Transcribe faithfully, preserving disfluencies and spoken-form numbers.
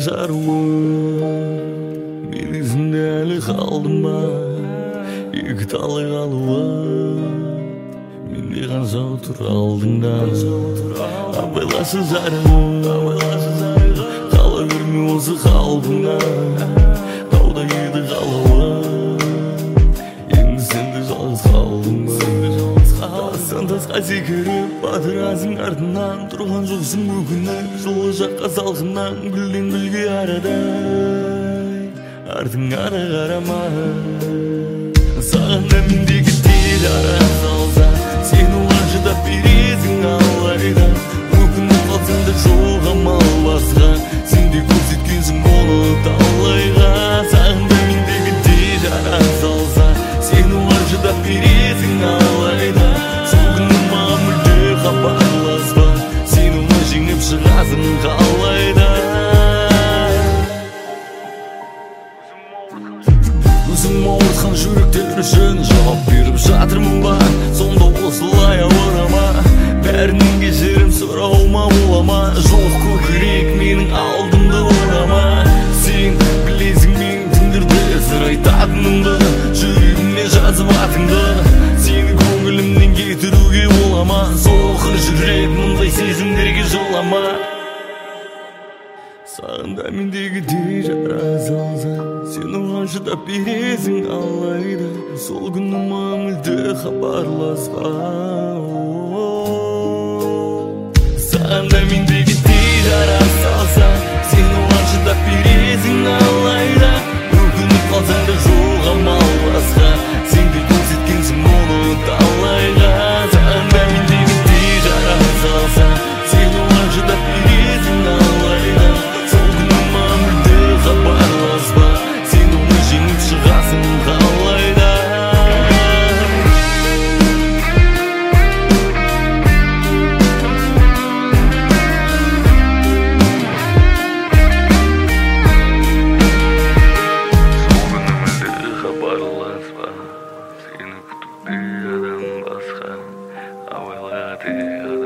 жаруым, мен есімде әлі қалдым ба, екі талай қалуым, менде қанша отыр алдыңда. Абайлашы жарым, қала берме осы қалпыңа, тауда еді қалауым, енді сенде жалғыз қалдың ба. Тастан тасқа секіріп батырасың артынан, тұрған жоқсың бүгіні жылы жаққа салқыннан, гүлден гүлге арадай артыңа да қарама. Саған дәміндегі тез ара салса, сен оған шыдап бересің алайда, өкініп қалсаң да жоқ амал басқа, сен де көрсеткенсің оны талайға. Саған дәміндегі тез ара салса, сен оған шыдап бересің алайда, сол күні маған мүлде хабарласпа, сен оны жеңіп шығасың қалайда. Өзім ауыртқан жүректер үшін жауап беріп жатырмын ба, сонда осылай ауырама, бәрінен кешірім сұрауыма бола ма? Жоқ көкірек менің алдымды орама, сен білесің мен түндерде сыр айтатынымды, жүрегіме жазып атыңды, сені көңілімнен кетіруге бола ма? Соқыр жүрек мұндай сезімдерге жолама. Саған дәміндегі тез жара салса, сен оған шыдап бересің алайда, сол күні маған мүлде хабарласпа. Саған дәміндегі тез жара салса, сен оған шыдап бересің алайда, өкініп қалсаң да жоқ амал басқа, сен де көрсеткенсің оны талайға. Саған дәміндегі тез жара салса, сен оған шыдап бересің алайда, хабарласпа, сен оны жеңіп шығасың қалайда. Сол күні мүлде хабарласпа, сені күтуде адам басқа, абайла